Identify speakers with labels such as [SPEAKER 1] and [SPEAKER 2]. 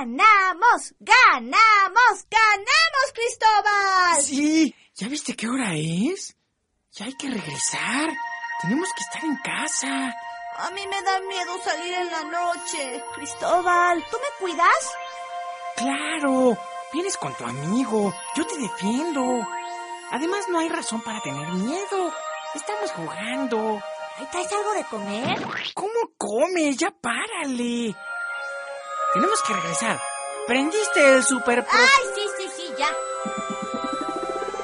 [SPEAKER 1] ¡Ganamos! ¡Ganamos! ¡Ganamos, Cristóbal!
[SPEAKER 2] Sí, ¿ya viste qué hora es? Ya hay que regresar. Tenemos que estar en casa.
[SPEAKER 1] A mí me da miedo salir en la noche. Cristóbal, ¿tú me cuidas?
[SPEAKER 2] Claro, vienes con tu amigo. Yo te defiendo. Además, no hay razón para tener miedo. Estamos jugando.
[SPEAKER 1] ¿Ahí traes algo de comer?
[SPEAKER 2] ¿Cómo comes? Ya párale. Tenemos que regresar. ¿Prendiste el super...
[SPEAKER 1] ¡Ay,